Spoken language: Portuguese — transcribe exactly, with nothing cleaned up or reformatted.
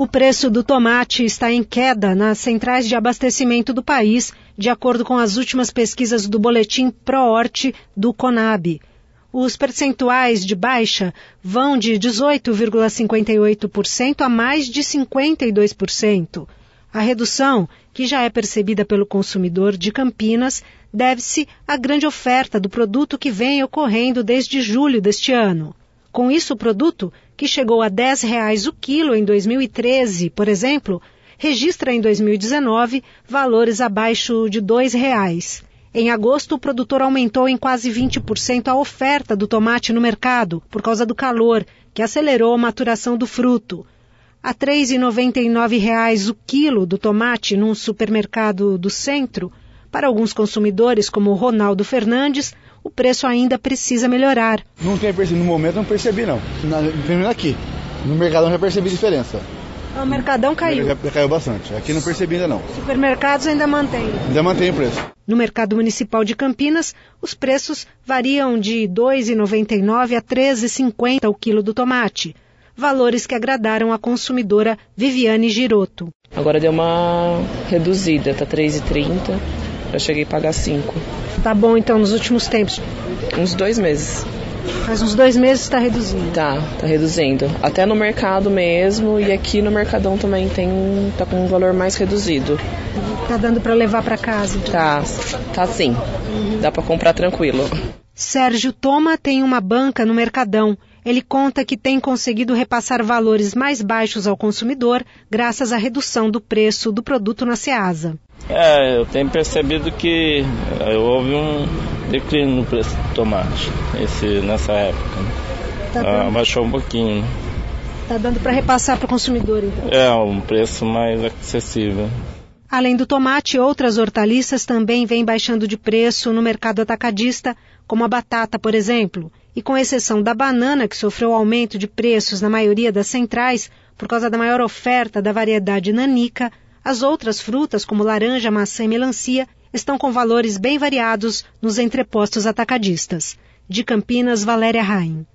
O preço do tomate está em queda nas centrais de abastecimento do país, de acordo com as últimas pesquisas do boletim Prohorte do Conab. Os percentuais de baixa vão de dezoito vírgula cinquenta e oito por cento a mais de cinquenta e dois por cento. A redução, que já é percebida pelo consumidor de Campinas, deve-se à grande oferta do produto que vem ocorrendo desde julho deste ano. Com isso, o produto, que chegou a dez reais o quilo em dois mil e treze, por exemplo, registra em dois mil e dezenove valores abaixo de dois reais. Em agosto, o produtor aumentou em quase vinte por cento a oferta do tomate no mercado, por causa do calor, que acelerou a maturação do fruto. A três reais e noventa e nove centavos o quilo do tomate num supermercado do centro, para alguns consumidores, como o Ronaldo Fernandes, o preço ainda precisa melhorar. Não tem percebido, no momento não percebi não, na, aqui, no Mercadão já percebi diferença. O Mercadão caiu? Já caiu bastante, aqui não percebi ainda não. Supermercados ainda mantém? Ainda mantém o preço. No Mercado Municipal de Campinas, os preços variam de dois reais e noventa e nove centavos a três reais e cinquenta centavos o quilo do tomate. Valores que agradaram a consumidora Viviane Giroto. Agora deu uma reduzida, tá três reais e trinta centavos. Eu cheguei a pagar cinco. Tá bom, então, nos últimos tempos? Uns dois meses. Faz uns dois meses está reduzindo? Tá, tá reduzindo. Até no mercado mesmo e aqui no Mercadão também tem um, tá com um valor mais reduzido. Tá dando para levar para casa? Então. Tá, tá sim. Uhum. Dá para comprar tranquilo. Sérgio Toma tem uma banca no Mercadão. Ele conta que tem conseguido repassar valores mais baixos ao consumidor graças à redução do preço do produto na Ceasa. É, eu tenho percebido que houve um declínio no preço do tomate esse, nessa época. Tá dando... Abaixou um pouquinho. Está dando para repassar para o consumidor, então? É, um preço mais acessível. Além do tomate, outras hortaliças também vêm baixando de preço no mercado atacadista, como a batata, por exemplo. E com exceção da banana, que sofreu aumento de preços na maioria das centrais, por causa da maior oferta da variedade nanica, as outras frutas, como laranja, maçã e melancia, estão com valores bem variados nos entrepostos atacadistas. De Campinas, Valéria Raim.